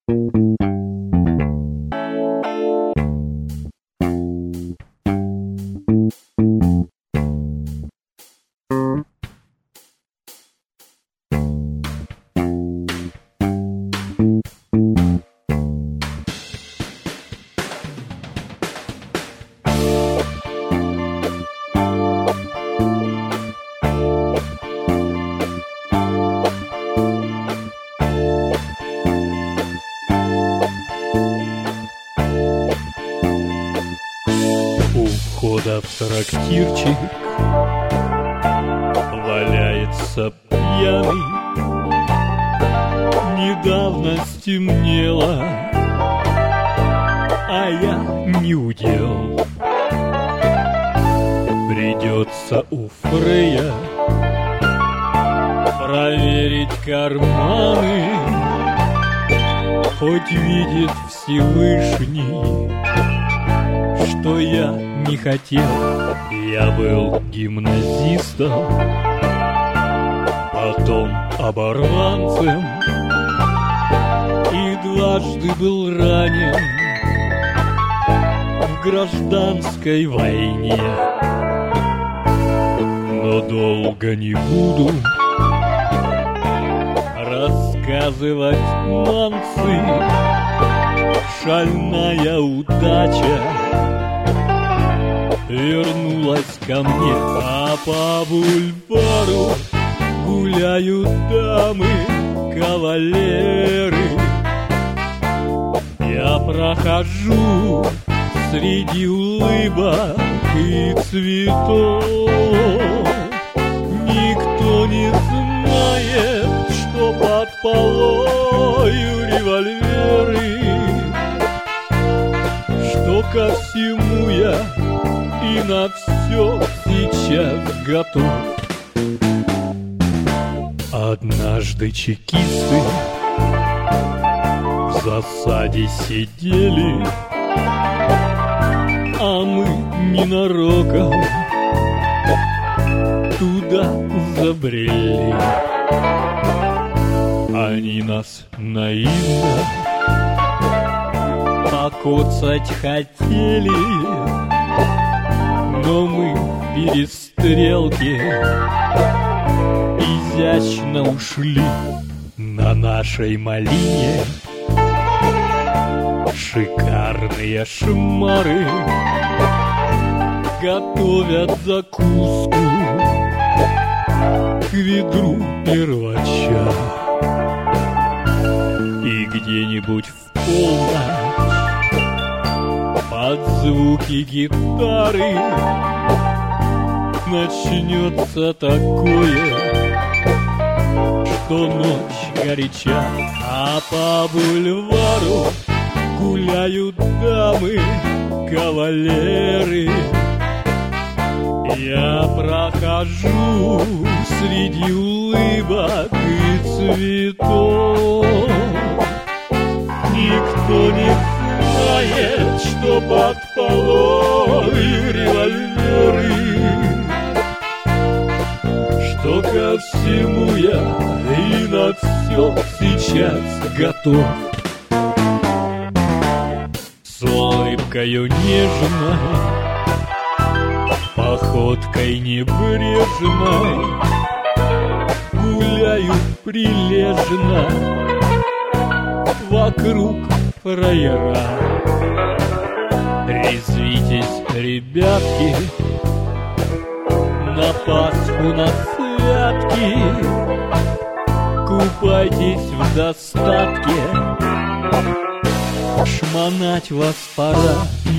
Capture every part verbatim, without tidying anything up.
Входа в трактирчик валяется пьяный. Недавно стемнело, а я не удел. Придется у Фрея проверить карманы. Хоть видит Всевышний, что я не хотел. Я был гимназистом, потом оборванцем, и дважды был ранен в гражданской войне. Но долго не буду рассказывать мансы. Шальная удача вернулась ко мне, а по бульвару гуляют дамы, кавалеры. Я прохожу среди улыбок и цветов. Никто не знает, что под полою револьверы, что ко всему я и на все сейчас готов. Однажды чекисты в засаде сидели, а мы ненароком туда забрели. Они нас наивно покоцать хотели, но мы в перестрелке изящно ушли. На нашей малине шикарные шмары готовят закуску к ведру первача. И где-нибудь в полночь под звуки гитары начнется такое, что ночь горяча, а по бульвару гуляют дамы, кавалеры. Я прохожу среди улыбок и цветов. Никто не знает, что под полой револьверы, что ко всему я и на все сейчас готов. С улыбкою нежной, походкой небрежной гуляю прилежно вокруг фраера. Резвитесь, ребятки, на Пасху, на святки, купайтесь в достатке, шмонать вас пора.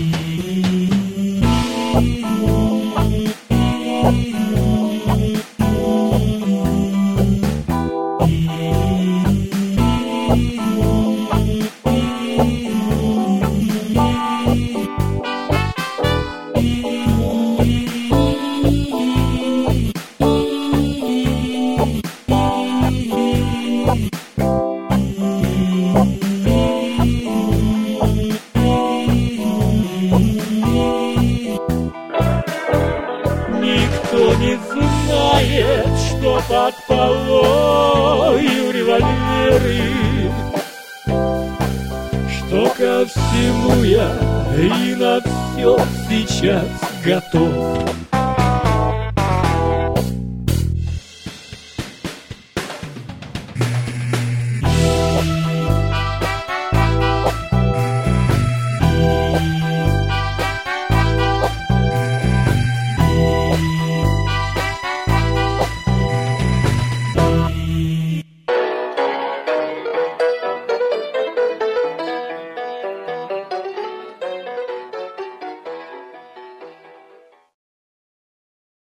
Никто не знает, что под полою револьверы, ко всему я и на все сейчас готов.